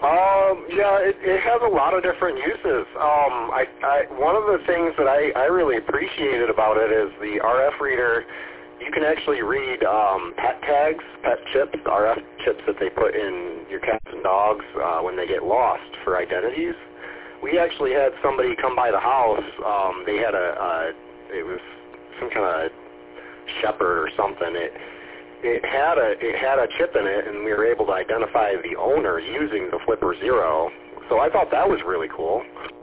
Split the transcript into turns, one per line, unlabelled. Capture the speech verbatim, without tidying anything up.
Um, yeah, it, it has a lot of different uses. Um, I, I, one of the things that I, I really appreciated about it is the R F reader. You can actually read um, pet tags, pet chips, R F chips that they put in your cats and dogs uh, when they get lost for identities. We actually had somebody come by the house. Um, they had a, a, it was some kind of shepherd or something. It, It had a it had a chip in it, and we were able to identify the owner using the Flipper Zero. So I thought that was really cool.